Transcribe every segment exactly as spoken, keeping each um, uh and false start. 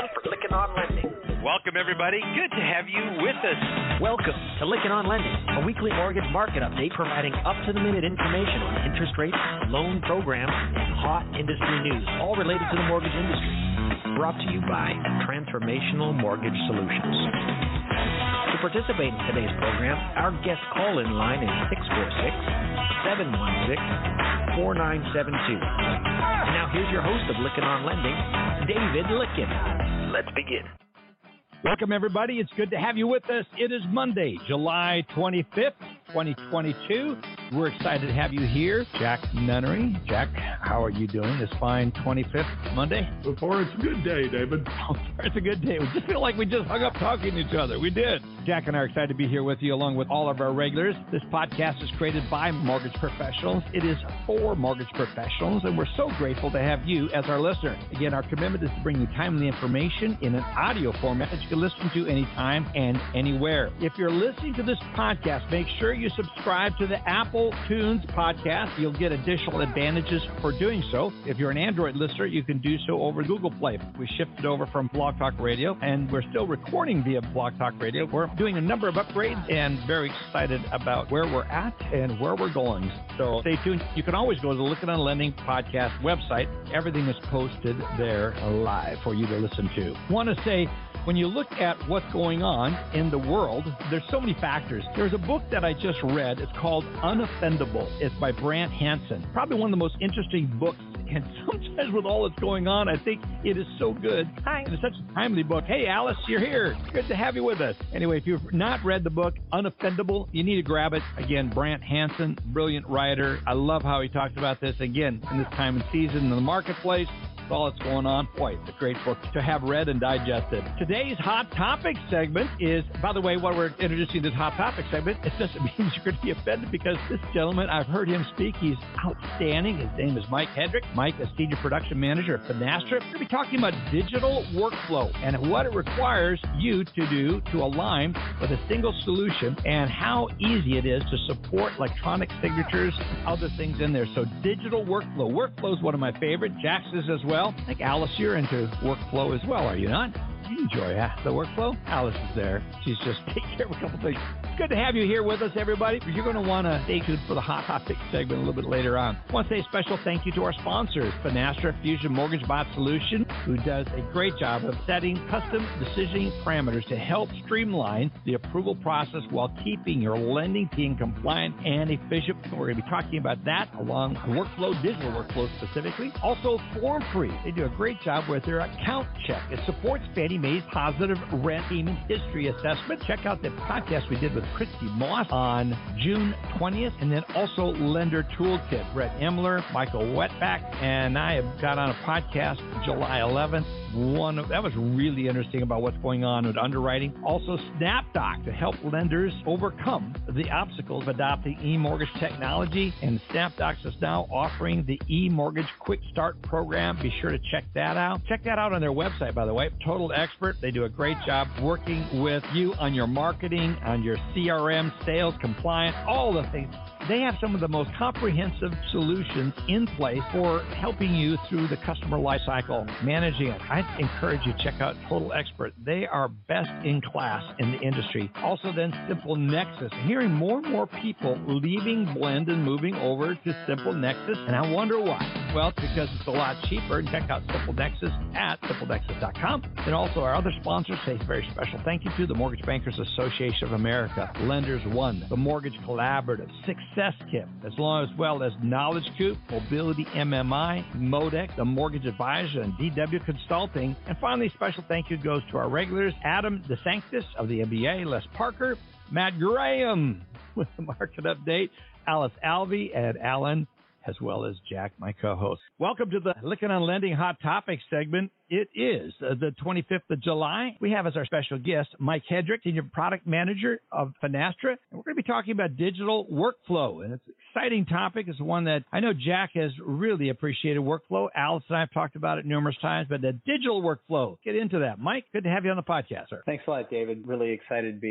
for Lykken On Lending. Welcome, everybody. Good to have you with us. Welcome to Lykken On Lending, a weekly mortgage market update providing up-to-the-minute information on interest rates, loan programs, and hot industry news, all related to the mortgage industry. Brought to you by Transformational Mortgage Solutions. To participate in today's program, our guest call-in line is six four six, seven one six, four nine seven two. And now here's your host of Lykken On Lending, David Lykken. Let's begin. Welcome, everybody. It's good to have you with us. It is Monday, July twenty-fifth, twenty twenty-two. We're excited to have you here. Jack Nunnery. Jack, how are you doing this fine twenty-fifth Monday? So far, it's a good day, David. So far, it's a good day. We just feel like we just hung up talking to each other. We did. Jack and I are excited to be here with you along with all of our regulars. This podcast is created by mortgage professionals. It is for mortgage professionals, and we're so grateful to have you as our listener. Again, our commitment is to bring you timely information in an audio format that you can listen to anytime and anywhere. If you're listening to this podcast, make sure you subscribe to the Apple Tunes podcast. You'll get additional advantages for doing so. If you're an Android listener, you can do so over Google Play. We shifted over from Blog Talk Radio, and we're still recording via Blog Talk Radio. We're doing a number of upgrades and very excited about where we're at and where we're going. So stay tuned. You can always go to the Lykken On Lending podcast website. Everything is posted there live for you to listen to. Want to say, when you look at what's going on in the world, there's so many factors. There's a book that I just read. It's called Unoffendable. It's by Brant Hansen. Probably one of the most interesting books. And sometimes with all that's going on, I think it is so good. Hi. It's such a timely book. Hey, Alice, you're here. Good to have you with us. Anyway, if you've not read the book, Unoffendable, you need to grab it. Again, Brant Hansen, brilliant writer. I love how he talks about this, again, in this time and season in the marketplace. All that's going on. Boy, it's a great book to have read and digested. Today's Hot Topic segment is, by the way, while we're introducing this Hot Topic segment, it doesn't mean you're going to be offended because this gentleman, I've heard him speak. He's outstanding. His name is Mike Hedrick. Mike is Senior Production Manager at Finastra. We're going to be talking about digital workflow and what it requires you to do to align with a single solution and how easy it is to support electronic signatures and other things in there. So digital workflow. Workflow is one of my favorite. Jack's is as well. I think, Alice, you're into workflow as well, are you not? You enjoy uh, the workflow? Alice is there. She's just taking care of a couple things. It's good to have you here with us, everybody. You're going to want to stay tuned for the Hot Topic segment a little bit later on. I want to say a special thank you to our sponsors, Finastra Fusion Mortgage Bot Solution, who does a great job of setting custom decisioning parameters to help streamline the approval process while keeping your lending team compliant and efficient. We're going to be talking about that along with workflow, digital workflow specifically. Also, FormFree. They do a great job with their account check. It supports Fannie Mae's positive rent payment history assessment. Check out the podcast we did with Christy Moss on June twentieth, and then also Lender Toolkit. Brett Emler, Michael Wetback, and I have got on a podcast July eleventh. One of, that was really interesting about what's going on with underwriting. Also, SnapDoc to help lenders overcome the obstacles of adopting e-mortgage technology. And SnapDocs is now offering the e-mortgage quick start program. Be sure to check that out. Check that out on their website, by the way. Total Expert. They do a great job working with you on your marketing, on your C R M, sales, compliance, all the things. They have some of the most comprehensive solutions in place for helping you through the customer life cycle, managing it. I encourage you to check out Total Expert. They are best in class in the industry. Also then Simple Nexus. Hearing more and more people leaving Blend and moving over to Simple Nexus, and I wonder why. Well, it's because it's a lot cheaper. Check out Simple Nexus at simple nexus dot com. And also our other sponsors say a very special thank you to the Mortgage Bankers Association of America, Lenders One, the Mortgage Collaborative, Success Kit, as long as well as Knowledge Coop, Mobility M M I, Modex, the Mortgage Advisor, and D W Consulting. And finally, special thank you goes to our regulars, Adam DeSanctis of the M B A, Les Parker, Matt Graham with the market update, Alice Alvey, and Alan, as well as Jack, my co-host. Welcome to the Lykken On Lending Hot Topics segment. It is uh, the twenty-fifth of July. We have as our special guest Mike Hedrick, Senior Product Manager of Finastra. And we're going to be talking about digital workflow. And it's an exciting topic. It's one that I know Jack has really appreciated workflow. Alice and I have talked about it numerous times, but the digital workflow, get into that. Mike, good to have you on the podcast, sir. Thanks a lot, David. Really excited to be here.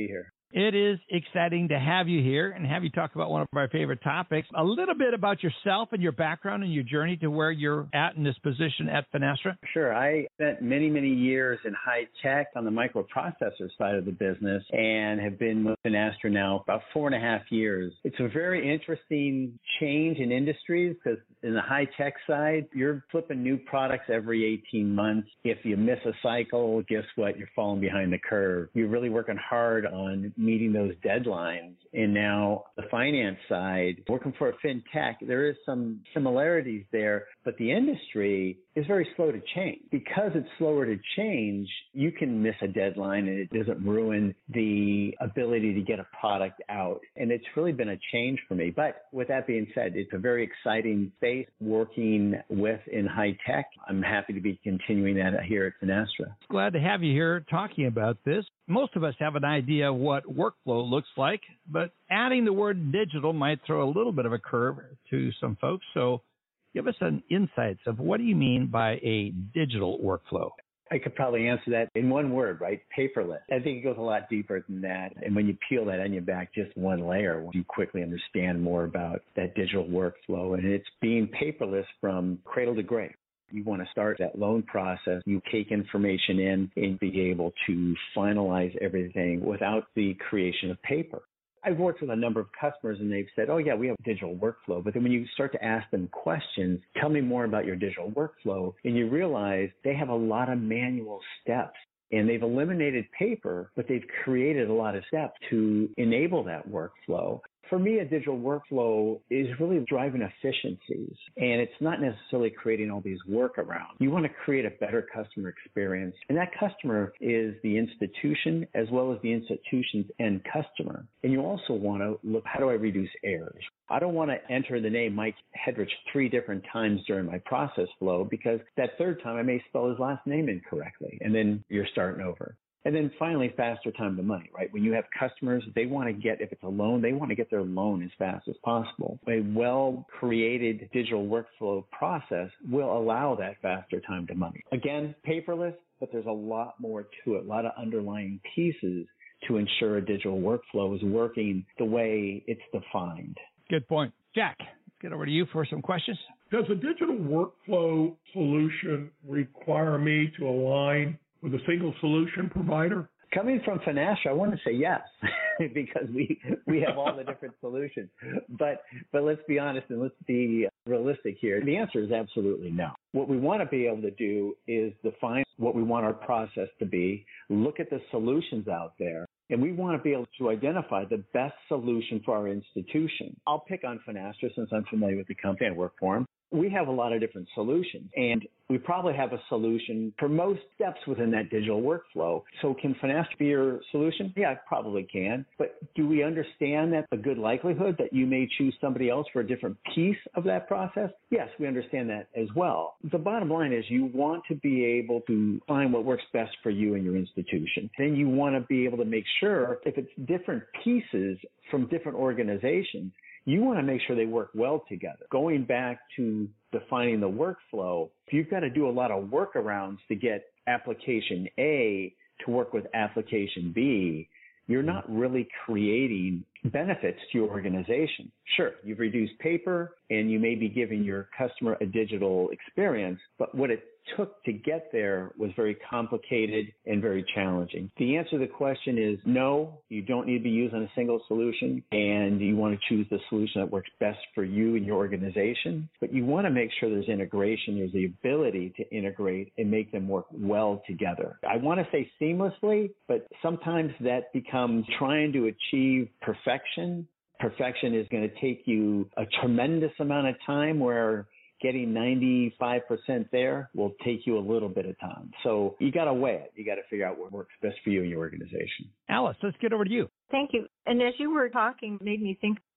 It is exciting to have you here and have you talk about one of our favorite topics. A little bit about yourself and your background and your journey to where you're at in this position at Finastra. Sure. I spent many, many years in high tech on the microprocessor side of the business and have been with Finastra now about four and a half years. It's a very interesting change in industries because in the high tech side, you're flipping new products every eighteen months. If you miss a cycle, guess what? You're falling behind the curve. You're really working hard on meeting those deadlines. And now the finance side, working for a fintech, there is some similarities there, but the industry is very slow to change. Because it's slower to change, you can miss a deadline and it doesn't ruin the ability to get a product out. And it's really been a change for me. But with that being said, it's a very exciting space working with in high tech. I'm happy to be continuing that here at Finastra. Glad to have you here talking about this. Most of us have an idea of what workflow looks like, but adding the word digital might throw a little bit of a curve to some folks. So give us an insights of what do you mean by a digital workflow? I could probably answer that in one word, right? Paperless. I think it goes a lot deeper than that. And when you peel that onion back just one layer, you quickly understand more about that digital workflow. And it's being paperless from cradle to grave. You want to start that loan process. You take information in and be able to finalize everything without the creation of paper. I've worked with a number of customers and they've said, oh, yeah, we have a digital workflow. But then when you start to ask them questions, tell me more about your digital workflow, and you realize they have a lot of manual steps. And they've eliminated paper, but they've created a lot of steps to enable that workflow. For me, a digital workflow is really driving efficiencies, and it's not necessarily creating all these workarounds. You want to create a better customer experience, and that customer is the institution as well as the institution's end customer. And you also want to look, how do I reduce errors? I don't want to enter the name Mike Hedrich three different times during my process flow because that third time I may spell his last name incorrectly, and then you're starting over. And then finally, faster time to money, right? When you have customers, they want to get, if it's a loan, they want to get their loan as fast as possible. A well-created digital workflow process will allow that faster time to money. Again, paperless, but there's a lot more to it, a lot of underlying pieces to ensure a digital workflow is working the way it's defined. Good point. Jack, let's get over to you for some questions. Does a digital workflow solution require me to align with a single solution provider? Coming from Finastra, I want to say yes, because we we have all the different solutions. But but let's be honest and let's be realistic here. The answer is absolutely no. What we want to be able to do is define what we want our process to be, look at the solutions out there, and we want to be able to identify the best solution for our institution. I'll pick on Finastra since I'm familiar with the company. I work for them. We have a lot of different solutions, and we probably have a solution for most steps within that digital workflow. So can Finastra be your solution? Yeah, it probably can. But do we understand that a good likelihood that you may choose somebody else for a different piece of that process? Yes, we understand that as well. The bottom line is you want to be able to find what works best for you and your institution. Then you want to be able to make sure if it's different pieces from different organizations, you want to make sure they work well together. Going back to defining the workflow, if you've got to do a lot of workarounds to get application A to work with application B, you're not really creating benefits to your organization. Sure, you've reduced paper and you may be giving your customer a digital experience, but what it took to get there was very complicated and very challenging. The answer to the question is no, you don't need to be using a single solution, and you want to choose the solution that works best for you and your organization, but you want to make sure there's integration, there's the ability to integrate and make them work well together. I want to say seamlessly, but sometimes that becomes trying to achieve perfection. Perfection is going to take you a tremendous amount of time, where getting ninety-five percent there will take you a little bit of time. So you got to weigh it. You got to figure out what works best for you and your organization. Alice, let's get over to you. Thank you. And as you were talking, it made me think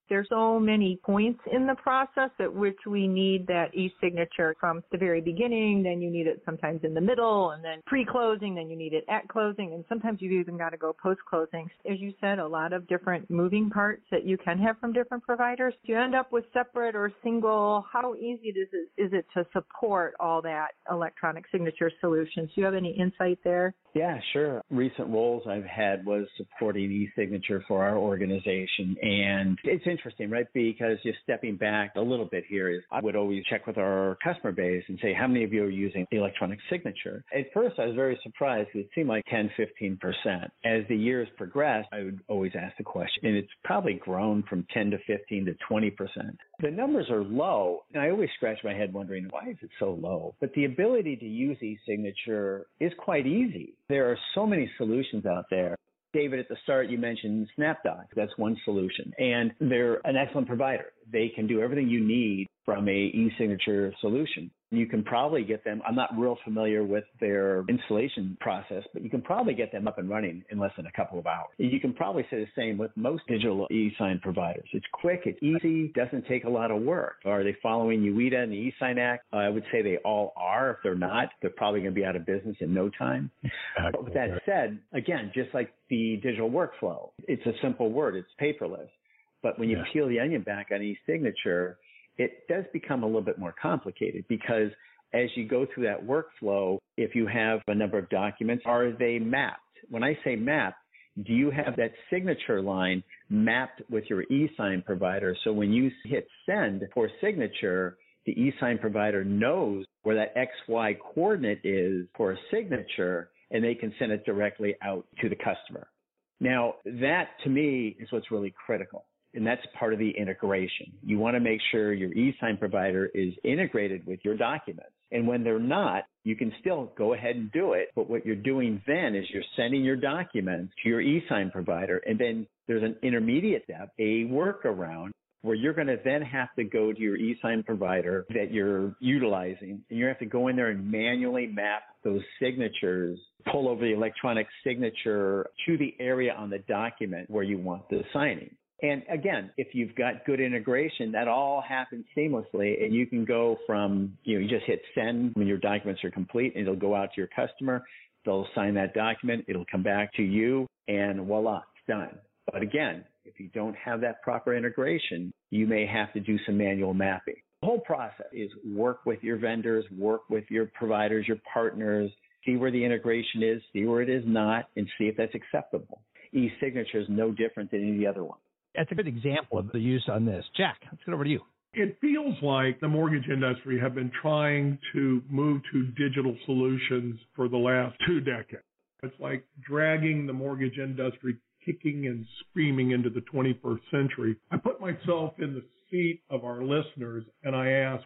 There's so many points in the process at which we need that e-signature from the very beginning, then you need it sometimes in the middle, and then pre-closing, then you need it at closing, and sometimes you've even got to go post-closing. As you said, a lot of different moving parts that you can have from different providers. Do you end up with separate or single? How easy is it, is it to support all that electronic signature solutions? Do you have any insight there? Yeah, sure. Recent roles I've had was supporting e-signature for our organization. And it's interesting, right? Because just stepping back a little bit here is I would always check with our customer base and say, how many of you are using electronic signature? At first, I was very surprised because it seemed like ten, fifteen percent. As the years progressed, I would always ask the question, and it's probably grown from ten to fifteen to twenty percent. The numbers are low, and I always scratch my head wondering, why is it so low? But the ability to use e-signature is quite easy. There are so many solutions out there. David, at the start, you mentioned SnapDoc. That's one solution. And they're an excellent provider. They can do everything you need from a e-signature solution. You can probably get them, I'm not real familiar with their installation process, but you can probably get them up and running in less than a couple of hours. You can probably say the same with most digital e-sign providers. It's quick, it's easy, doesn't take a lot of work. Are they following U I D A and the e-sign Act? I would say they all are. If they're not, they're probably going to be out of business in no time. But with that said, again, just like the digital workflow, it's a simple word, it's paperless. But when you yeah. peel the onion back on e-signature, it does become a little bit more complicated because as you go through that workflow, if you have a number of documents, are they mapped? When I say mapped, do you have that signature line mapped with your e-sign provider? So when you hit send for signature, the e-sign provider knows where that X Y coordinate is for a signature, and they can send it directly out to the customer. Now, that to me is what's really critical. And that's part of the integration. You want to make sure your e-sign provider is integrated with your documents. And when they're not, you can still go ahead and do it. But what you're doing then is you're sending your documents to your e-sign provider. And then there's an intermediate step, a workaround, where you're going to then have to go to your e-sign provider that you're utilizing. And you have to go in there and manually map those signatures, pull over the electronic signature to the area on the document where you want the signing. And again, if you've got good integration, that all happens seamlessly, and you can go from, you know, you just hit send when your documents are complete, and it'll go out to your customer. They'll sign that document. It'll come back to you, and voila, it's done. But again, if you don't have that proper integration, you may have to do some manual mapping. The whole process is work with your vendors, work with your providers, your partners, see where the integration is, see where it is not, and see if that's acceptable. E-signature is no different than any other one. That's a good example of the use on this. Jack, let's get over to you. It feels like the mortgage industry have been trying to move to digital solutions for the last two decades. It's like dragging the mortgage industry kicking and screaming into the twenty-first century. I put myself in the seat of our listeners and I ask,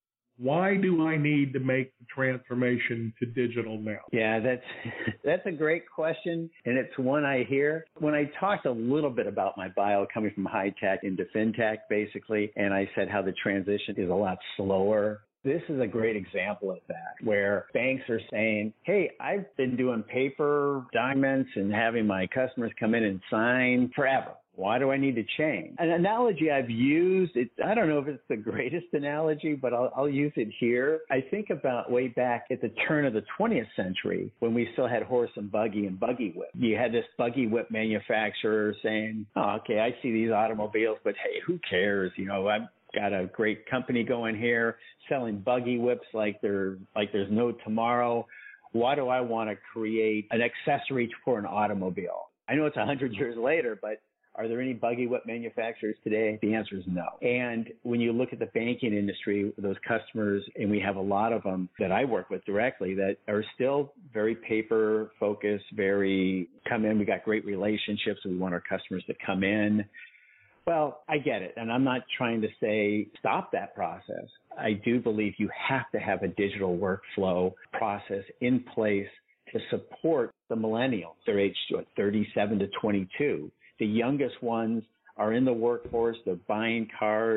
why do I need to make the transformation to digital now? Yeah, that's that's a great question, and it's one I hear. When I talked a little bit about my bio coming from high tech into fintech, basically, and I said how the transition is a lot slower, this is a great example of that, where banks are saying, hey, I've been doing paper documents and having my customers come in and sign forever. Why do I need to change? An analogy I've used, it, I don't know if it's the greatest analogy, but I'll, I'll use it here. I think about way back at the turn of the twentieth century when we still had horse and buggy and buggy whip. You had this buggy whip manufacturer saying, oh, okay, I see these automobiles, but hey, who cares? You know, I've got a great company going here selling buggy whips like they're like there's no tomorrow. Why do I want to create an accessory for an automobile? I know it's a hundred years later, but are there any buggy whip manufacturers today? The answer is no. And when you look at the banking industry, those customers, and we have a lot of them that I work with directly that are still very paper focused, very come in. We got great relationships. We want our customers to come in. Well, I get it. And I'm not trying to say stop that process. I do believe you have to have a digital workflow process in place to support the millennials. They're aged what, thirty-seven to twenty-two. The youngest ones are in the workforce. They're buying cars.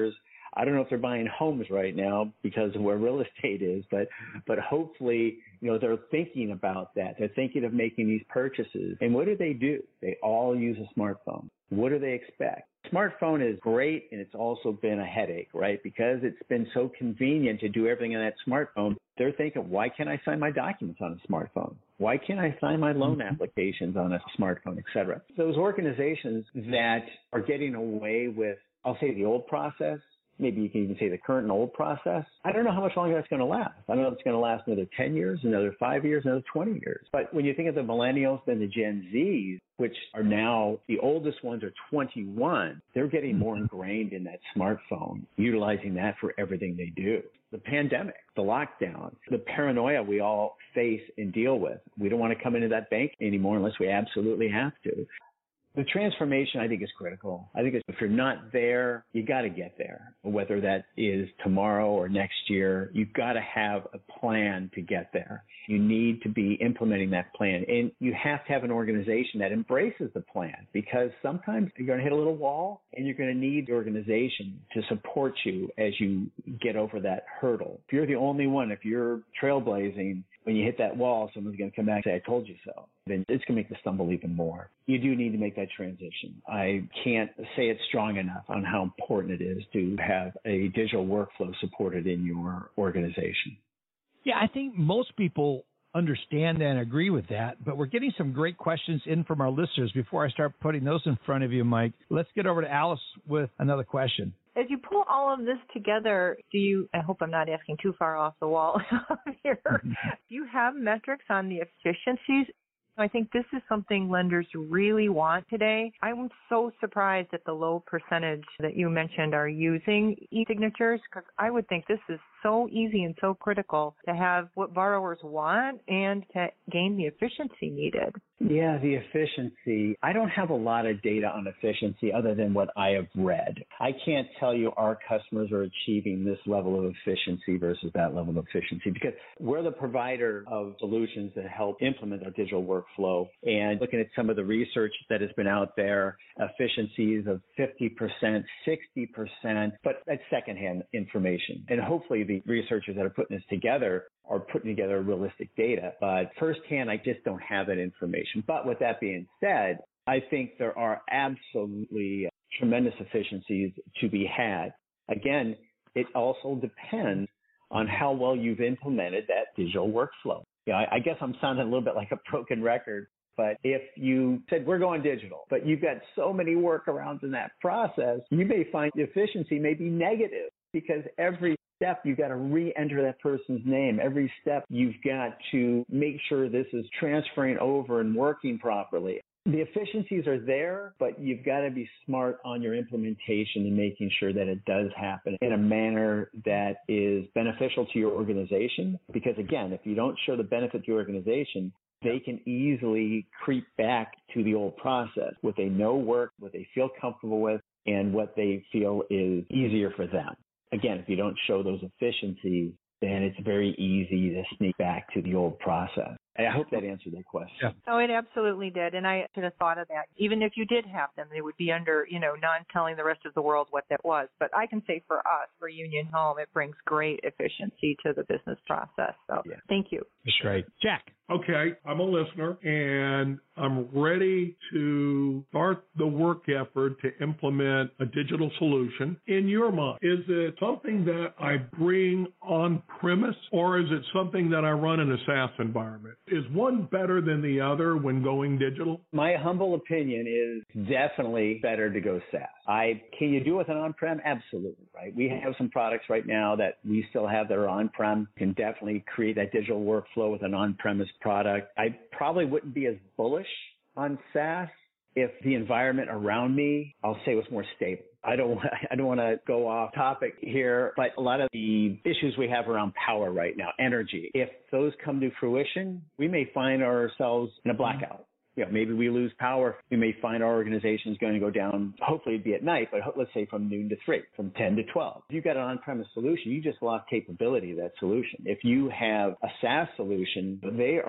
I don't know if they're buying homes right now because of where real estate is, but but hopefully, you know, they're thinking about that. They're thinking of making these purchases. And what do they do? They all use a smartphone. What do they expect? Smartphone is great, and it's also been a headache, right? Because it's been so convenient to do everything on that smartphone. They're thinking, why can't I sign my documents on a smartphone? Why can't I sign my loan applications on a smartphone, et cetera? Those organizations that are getting away with, I'll say, the old process, maybe you can even say the current and old process, I don't know how much longer that's going to last. I don't know if it's going to last another ten years, another five years, another twenty years. But when you think of the millennials and the Gen Zs, which are now, the oldest ones are twenty-one, they're getting more ingrained in that smartphone, utilizing that for everything they do. The pandemic, the lockdown, the paranoia we all face and deal with. We don't want to come into that bank anymore unless we absolutely have to. The transformation, I think, is critical. I think if you're not there, you got to get there. Whether that is tomorrow or next year, you've got to have a plan to get there. You need to be implementing that plan. And you have to have an organization that embraces the plan, because sometimes you're going to hit a little wall and you're going to need the organization to support you as you get over that hurdle. If you're the only one, if you're trailblazing, when you hit that wall, someone's going to come back and say, I told you so. Then it's going to make the stumble even more. You do need to make that transition. I can't say it strong enough on how important it is to have a digital workflow supported in your organization. Yeah, I think most people understand and agree with that, but we're getting some great questions in from our listeners. Before I start putting those in front of you, Mike, let's get over to Alice with another question. As you pull all of this together, do you, I hope I'm not asking too far off the wall here, do you have metrics on the efficiencies? I think this is something lenders really want today. I'm so surprised at the low percentage that you mentioned are using e-signatures, because I would think this is so easy and so critical to have what borrowers want and to gain the efficiency needed. Yeah, the efficiency. I don't have a lot of data on efficiency other than what I have read. I can't tell you our customers are achieving this level of efficiency versus that level of efficiency, because we're the provider of solutions that help implement our digital workflow. And looking at some of the research that has been out there, efficiencies of fifty percent, sixty percent, but that's secondhand information. And hopefully the researchers that are putting this together are putting together realistic data. But firsthand, I just don't have that information. But with that being said, I think there are absolutely tremendous efficiencies to be had. Again, it also depends on how well you've implemented that digital workflow. You know, I, I guess I'm sounding a little bit like a broken record, but if you said we're going digital, but you've got so many workarounds in that process, you may find the efficiency may be negative, because every step you've got to re-enter that person's name. Every step you've got to make sure this is transferring over and working properly. The efficiencies are there, but you've got to be smart on your implementation and making sure that it does happen in a manner that is beneficial to your organization. Because again, if you don't show the benefit to your organization, they can easily creep back to the old process, what they know works, what they feel comfortable with, and what they feel is easier for them. Again, if you don't show those efficiencies, then it's very easy to sneak back to the old process. I hope that answered that question. Yeah. Oh, it absolutely did. And I should have thought of that. Even if you did have them, they would be under, you know, non-telling the rest of the world what that was. But I can say for us, for Union Home, it brings great efficiency to the business process. So yeah. Thank you. That's great. Jack. Okay, I'm a listener, and I'm ready to start the work effort to implement a digital solution. In your mind, is it something that I bring on premise, or is it something that I run in a SaaS environment? Is one better than the other when going digital? My humble opinion is definitely better to go SaaS. I can you do it with an on-prem? Absolutely, right? We have some products right now that we still have that are on-prem. Can definitely create that digital workflow with an on-premise product. I probably wouldn't be as bullish on SaaS if the environment around me, I'll say, was more stable. I don't I don't want to go off topic here, but a lot of the issues we have around power right now, energy, if those come to fruition, we may find ourselves in a blackout. You know, maybe we lose power. We may find our organization is going to go down, hopefully it'd be at night, but let's say from noon to three, from ten to twelve. If you've got an on-premise solution, you just lost capability of that solution. If you have a SaaS solution, they are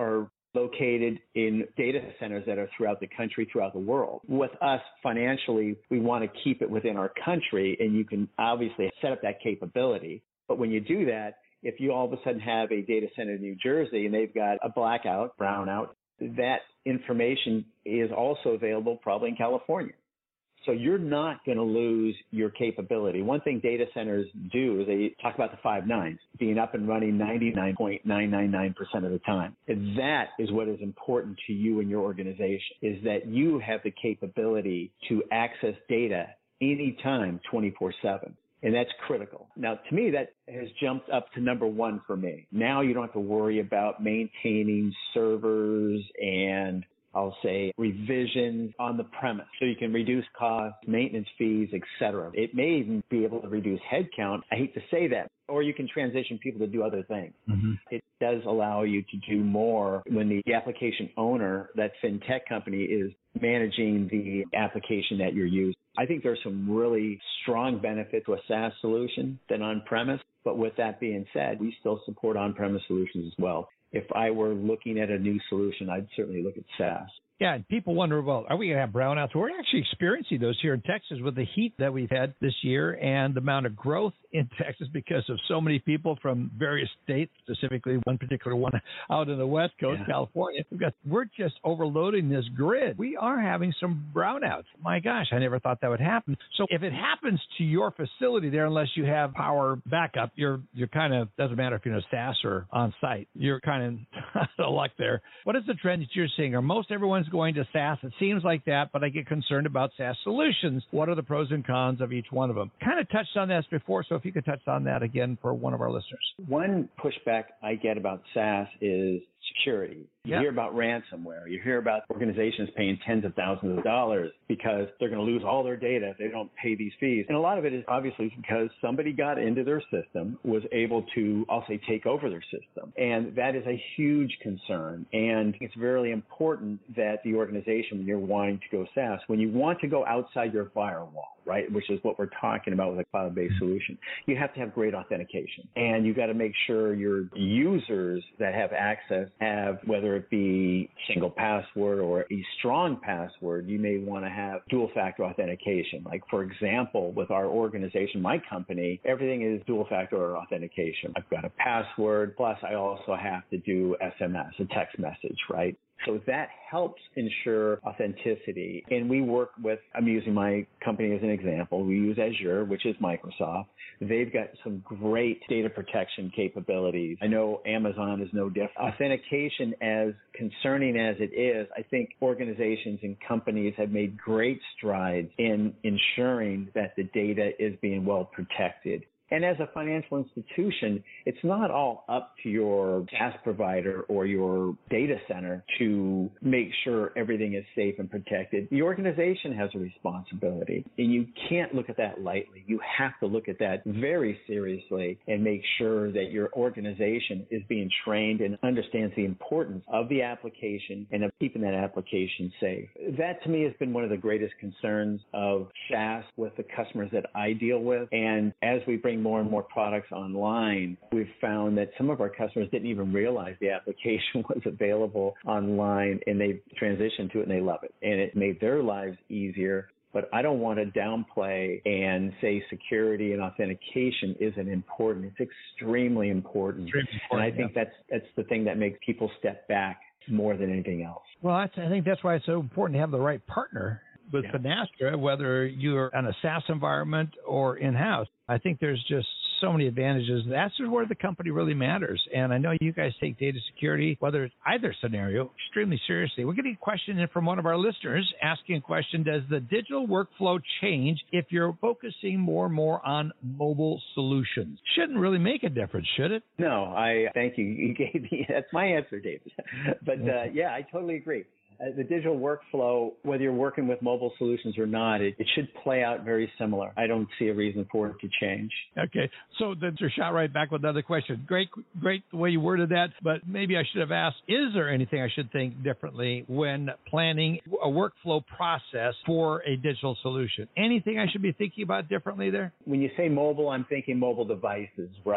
located in data centers that are throughout the country, throughout the world. With us, financially, we want to keep it within our country, and you can obviously set up that capability. But when you do that, if you all of a sudden have a data center in New Jersey and they've got a blackout, brownout, that information is also available probably in California. So you're not going to lose your capability. One thing data centers do is they talk about the five nines, being up and running ninety-nine point nine nine nine percent of the time. And that is what is important to you and your organization, is that you have the capability to access data anytime, twenty-four seven. And that's critical. Now, to me, that has jumped up to number one for me. Now you don't have to worry about maintaining servers and I'll say revisions on the premise, so you can reduce costs, maintenance fees, et cetera. It may even be able to reduce headcount. I hate to say that. Or you can transition people to do other things. Mm-hmm. It does allow you to do more when the application owner, that fintech company, is managing the application that you're using. I think there's some really strong benefit to a SaaS solution than on-premise. But with that being said, we still support on-premise solutions as well. If I were looking at a new solution, I'd certainly look at SaaS. Yeah, and people wonder, well, are we going to have brownouts? We're actually experiencing those here in Texas with the heat that we've had this year and the amount of growth in Texas because of so many people from various states, specifically one particular one out in the West Coast, yeah. California. We've got, we're just overloading this grid. We are having some brownouts. My gosh, I never thought that would happen. So if it happens to your facility there, unless you have power backup, you're you're kind of, doesn't matter if you're in a SaaS or on site, you're kind of out of luck there. What is the trend that you're seeing? Are most everyone's going to SaaS? It seems like that, but I get concerned about SaaS solutions. What are the pros and cons of each one of them? Kind of touched on this before, so if you could touch on that again for one of our listeners. One pushback I get about SaaS is security. You yep. hear about ransomware. You hear about organizations paying tens of thousands of dollars because they're going to lose all their data if they don't pay these fees. And a lot of it is obviously because somebody got into their system, was able to, I'll say, take over their system. And that is a huge concern. And it's very important that the organization, when you're wanting to go SaaS, when you want to go outside your firewall, right, which is what we're talking about with a cloud-based solution, you have to have great authentication. And you got to make sure your users that have access have, whether it be single password or a strong password, you may want to have dual factor authentication. Like, for example, with our organization, my company, everything is dual factor authentication. I've got a password, plus I also have to do S M S, a text message, right? So that helps ensure authenticity. And we work with, I'm using my company as an example. We use Azure, which is Microsoft. They've got some great data protection capabilities. I know Amazon is no different. Authentication, as concerning as it is, I think organizations and companies have made great strides in ensuring that the data is being well protected. And as a financial institution, it's not all up to your SaaS provider or your data center to make sure everything is safe and protected. The organization has a responsibility, and you can't look at that lightly. You have to look at that very seriously and make sure that your organization is being trained and understands the importance of the application and of keeping that application safe. That, to me, has been one of the greatest concerns of SaaS with the customers that I deal with. And as we bring more and more products online, we've found that some of our customers didn't even realize the application was available online, and they transitioned to it and they love it. And it made their lives easier. But I don't want to downplay and say security and authentication isn't important. It's extremely important. Extremely important, and I think yeah. that's that's the thing that makes people step back more than anything else. Well, that's, I think that's why it's so important to have the right partner with yeah. Finastra, whether you're in a SaaS environment or in-house. I think there's just so many advantages. That's where the company really matters. And I know you guys take data security, whether it's either scenario, extremely seriously. We're getting a question in from one of our listeners asking a question, does the digital workflow change if you're focusing more and more on mobile solutions? Shouldn't really make a difference, should it? No, I thank you. You gave me, that's my answer, David. But uh, yeah, I totally agree. Uh, the digital workflow, whether you're working with mobile solutions or not, it, it should play out very similar. I don't see a reason for it to change. Okay. So then you're shot right back with another question. Great, great the way you worded that, but maybe I should have asked, is there anything I should think differently when planning a workflow process for a digital solution? Anything I should be thinking about differently there? When you say mobile, I'm thinking mobile devices, right?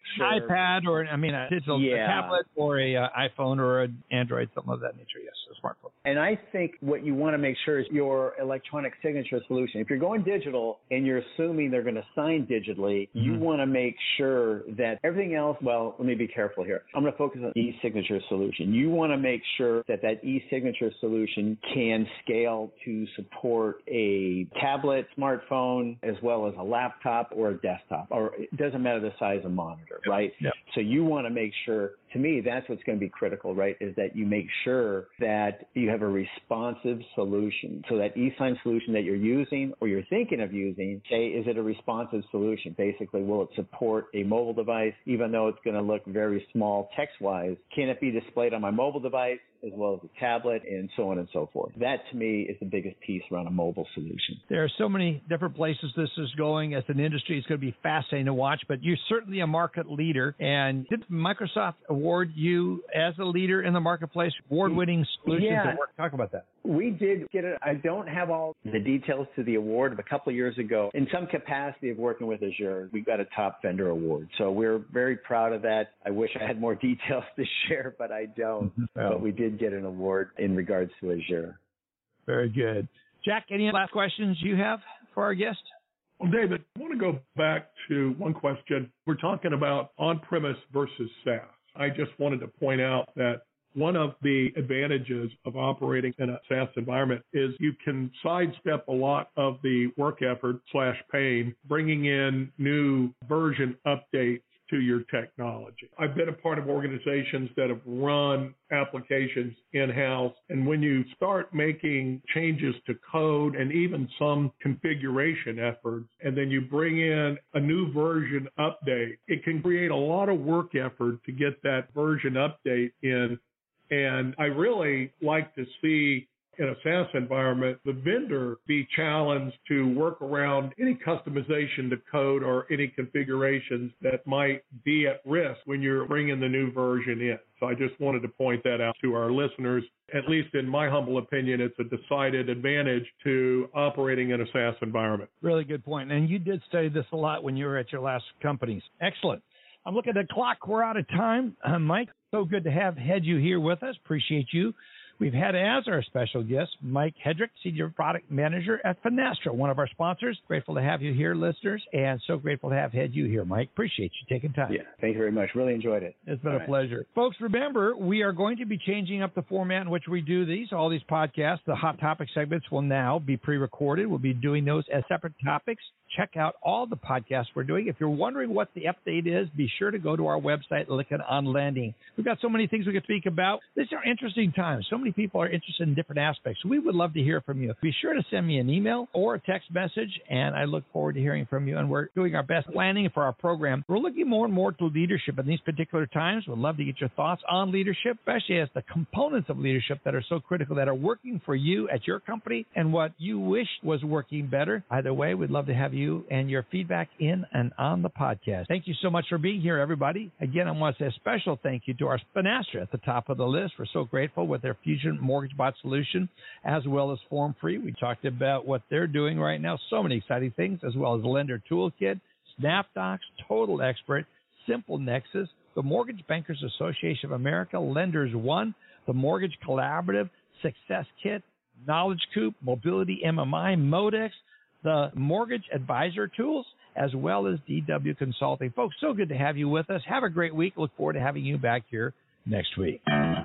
sure. An iPad or, I mean, a digital yeah. a tablet or a uh, iPhone or an Android, something of that nature, yes, a smartphone. And I think what you want to make sure is your electronic signature solution. If you're going digital and you're assuming they're going to sign digitally, mm-hmm. you want to make sure that everything else, well, let me be careful here. I'm going to focus on e-signature solution. You want to make sure that that e-signature solution can scale to support a tablet, smartphone, as well as a laptop or a desktop, or it doesn't matter the size of monitor, yep. right? Yep. So you want to make sure, to me, that's what's going to be critical, right, is that you make sure that you have a responsive solution. So that e-sign solution that you're using or you're thinking of using, say, is it a responsive solution? Basically, will it support a mobile device, even though it's going to look very small text-wise? Can it be displayed on my mobile device as well as a tablet, and so on and so forth? That, to me, is the biggest piece around a mobile solution. There are so many different places this is going as an industry. It's going to be fascinating to watch, but you're certainly a market leader. And did Microsoft award you as a leader in the marketplace, award-winning solutions yeah. at work? Talk about that. We did get it. I don't have all the details to the award. A couple of years ago, in some capacity of working with Azure, we got a top vendor award. So we're very proud of that. I wish I had more details to share, but I don't. Well, but we did get an award in regards to Azure. Very good. Jack, any last questions you have for our guest? Well, David, I want to go back to one question. We're talking about on-premise versus SaaS. I just wanted to point out that one of the advantages of operating in a SaaS environment is you can sidestep a lot of the work effort slash pain, bringing in new version updates to your technology. I've been a part of organizations that have run applications in-house, and when you start making changes to code and even some configuration efforts, and then you bring in a new version update, it can create a lot of work effort to get that version update in. And I really like to see in a SaaS environment, the vendor be challenged to work around any customization to code or any configurations that might be at risk when you're bringing the new version in. So I just wanted to point that out to our listeners. At least in my humble opinion, it's a decided advantage to operating in a SaaS environment. Really good point. And you did study this a lot when you were at your last companies. Excellent. I'm looking at the clock. We're out of time. Uh, Mike, so good to have had you here with us. Appreciate you. We've had as our special guest, Mike Hedrick, Senior Product Manager at Finastra, one of our sponsors. Grateful to have you here, listeners, and so grateful to have had you here, Mike. Appreciate you taking time. Yeah, thank you very much. Really enjoyed it. It's been All a right. pleasure. Folks, remember, we are going to be changing up the format in which we do these, all these podcasts. The Hot Topic segments will now be pre-recorded. We'll be doing those as separate topics. Check out all the podcasts we're doing. If you're wondering what the update is, be sure to go to our website, Lykken on Lending. We've got so many things we can speak about. These are interesting times. So many people are interested in different aspects. We would love to hear from you. Be sure to send me an email or a text message, and I look forward to hearing from you. And we're doing our best planning for our program. We're looking more and more to leadership in these particular times. We'd love to get your thoughts on leadership, especially as the components of leadership that are so critical, that are working for you at your company and what you wish was working better. Either way, we'd love to have you and your feedback in and on the podcast. Thank you so much for being here, everybody. Again, I want to say a special thank you to our Finastra at the top of the list. We're so grateful with their Fusion Mortgage Bot solution, as well as FormFree. We talked about what they're doing right now. So many exciting things, as well as Lender Toolkit, SnapDocs, Total Expert, Simple Nexus, the Mortgage Bankers Association of America, Lenders One, the Mortgage Collaborative, Success Kit, Knowledge Coop, Mobility M M I, Modex, the Mortgage Advisor Tools, as well as D W Consulting. Folks, so good to have you with us. Have a great week. Look forward to having you back here next week.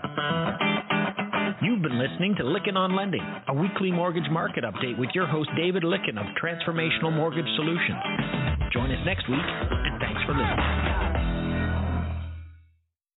You've been listening to Lykken on Lending, a weekly mortgage market update with your host, David Lykken of Transformational Mortgage Solutions. Join us next week, and thanks for listening.